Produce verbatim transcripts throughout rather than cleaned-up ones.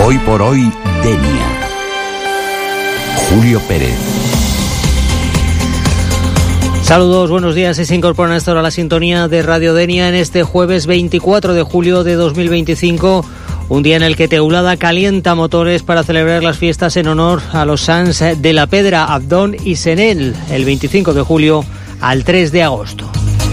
Hoy por hoy, Denia. Julio Pérez. Saludos, buenos días. Se incorporan a esta hora a la sintonía de Radio Denia en este jueves veinticuatro de julio de dos mil veinticinco, un día en el que Teulada calienta motores para celebrar las fiestas en honor a los Sants de la Pedra, Abdón y Senel, el veinticinco de julio al tres de agosto.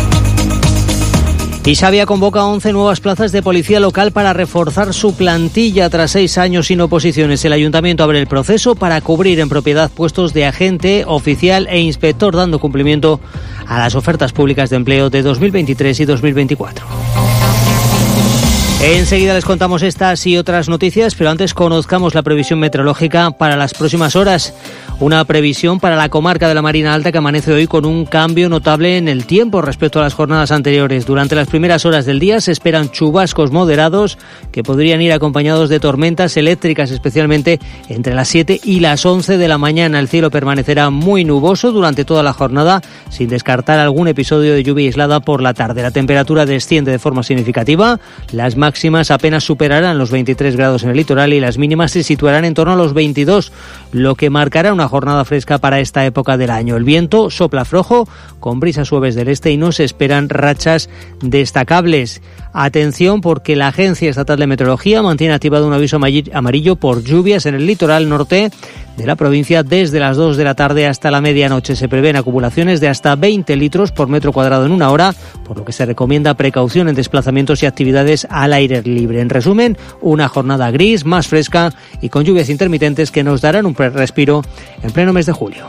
Isabia convoca once nuevas plazas de policía local para reforzar su plantilla tras seis años sin oposiciones. El ayuntamiento abre el proceso para cubrir en propiedad puestos de agente, oficial e inspector, dando cumplimiento a las ofertas públicas de empleo de dos mil veintitrés y dos mil veinticuatro. Enseguida les contamos estas y otras noticias, pero antes conozcamos la previsión meteorológica para las próximas horas. Una previsión para la comarca de la Marina Alta que amanece hoy con un cambio notable en el tiempo respecto a las jornadas anteriores. Durante las primeras horas del día se esperan chubascos moderados que podrían ir acompañados de tormentas eléctricas, especialmente entre las siete y las once de la mañana. El cielo permanecerá muy nuboso durante toda la jornada, sin descartar algún episodio de lluvia aislada por la tarde. La temperatura desciende de forma significativa. Las máximas apenas superarán los veintitrés grados en el litoral y las mínimas se situarán en torno a los veintidós, lo que marcará una jornada fresca para esta época del año. El viento sopla flojo, con brisas suaves del este, y no se esperan rachas destacables. Atención, porque la Agencia Estatal de Meteorología mantiene activado un aviso amarillo por lluvias en el litoral norte de la provincia desde las dos de la tarde hasta la medianoche. Se prevén acumulaciones de hasta veinte litros por metro cuadrado en una hora, por lo que se recomienda precaución en desplazamientos y actividades al aire libre. En resumen, una jornada gris, más fresca y con lluvias intermitentes que nos darán un respiro en pleno mes de julio.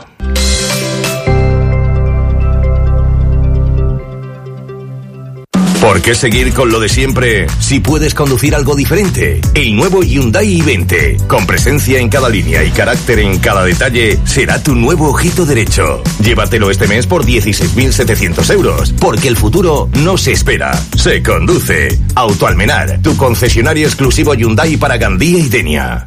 ¿Por qué seguir con lo de siempre si puedes conducir algo diferente? El nuevo Hyundai i veinte, con presencia en cada línea y carácter en cada detalle, será tu nuevo ojito derecho. Llévatelo este mes por dieciséis mil setecientos euros, porque el futuro no se espera, se conduce. Autoalmenar, tu concesionario exclusivo Hyundai para Gandía y Denia.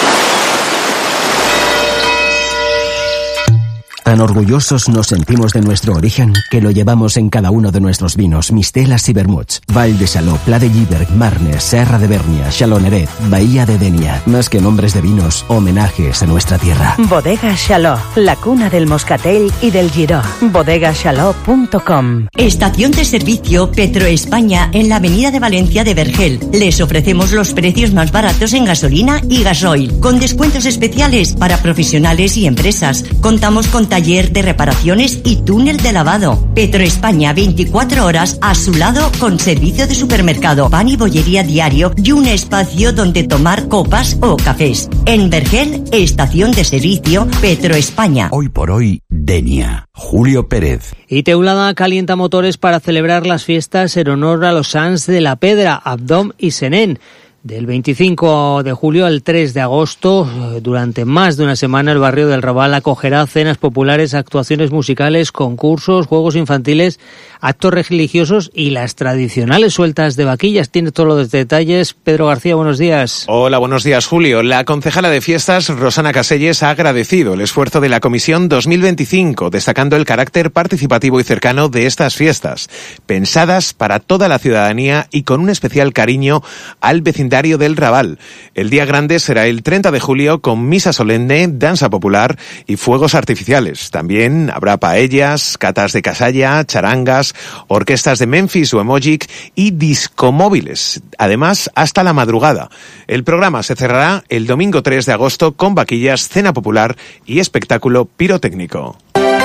Tan orgullosos nos sentimos de nuestro origen que lo llevamos en cada uno de nuestros vinos, mistelas y vermuts. Val de Saló, Pla de Lliberg, Marnes, Serra de Bernia, Xaloneret, Bahía de Denia. Más que nombres de vinos, homenajes a nuestra tierra. Bodega Xaló, la cuna del moscatel y del giró. bodega xaló punto com. Estación de servicio Petroespaña en la avenida de Valencia de Vergel. Les ofrecemos los precios más baratos en gasolina y gasoil, con descuentos especiales para profesionales y empresas. Contamos con taller de reparaciones y túnel de lavado. Petroespaña, veinticuatro horas a su lado, con servicio de supermercado, pan y bollería diario y un espacio donde tomar copas o cafés. En Vergel, estación de servicio Petroespaña. Hoy por hoy, Denia. Julio Pérez. Y Teulada calienta motores para celebrar las fiestas en honor a los Sants de la Pedra, Abdón y Senén. Del veinticinco de julio al tres de agosto, durante más de una semana, el barrio del Raval acogerá cenas populares, actuaciones musicales, concursos, juegos infantiles, actos religiosos y las tradicionales sueltas de vaquillas. Tiene todos los detalles Pedro García, buenos días. Hola, buenos días, Julio. La concejala de fiestas, Rosana Caselles, ha agradecido el esfuerzo de la Comisión dos mil veinticinco, destacando el carácter participativo y cercano de estas fiestas, pensadas para toda la ciudadanía y con un especial cariño al vecindario del Raval. El día grande será el treinta de julio con misa solemne, danza popular y fuegos artificiales. También habrá paellas, catas de casalla, charangas, orquestas de Memphis o Emojic y discomóviles. Además, hasta la madrugada. El programa se cerrará el domingo tres de agosto con vaquillas, cena popular y espectáculo pirotécnico.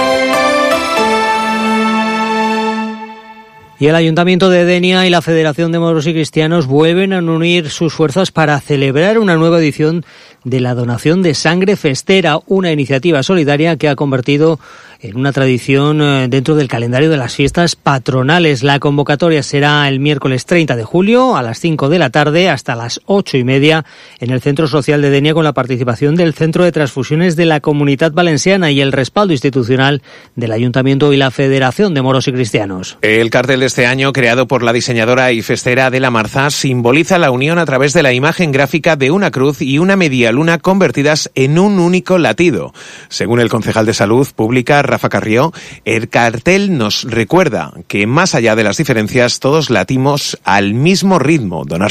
Y el Ayuntamiento de Denia y la Federación de Moros y Cristianos vuelven a unir sus fuerzas para celebrar una nueva edición de la donación de sangre festera, una iniciativa solidaria que ha convertido en una tradición dentro del calendario de las fiestas patronales. La convocatoria será el miércoles treinta de julio a las cinco de la tarde hasta las ocho y media en el Centro Social de Denia, con la participación del Centro de Transfusiones de la Comunitat Valenciana y el respaldo institucional del Ayuntamiento y la Federación de Moros y Cristianos. El cartel de este año, creado por la diseñadora y festera Adela Marzá, simboliza la unión a través de la imagen gráfica de una cruz y una media luna convertidas en un único latido. Según el concejal de Salud Pública, Rafa Carrió, el cartel nos recuerda que más allá de las diferencias todos latimos al mismo ritmo. Donar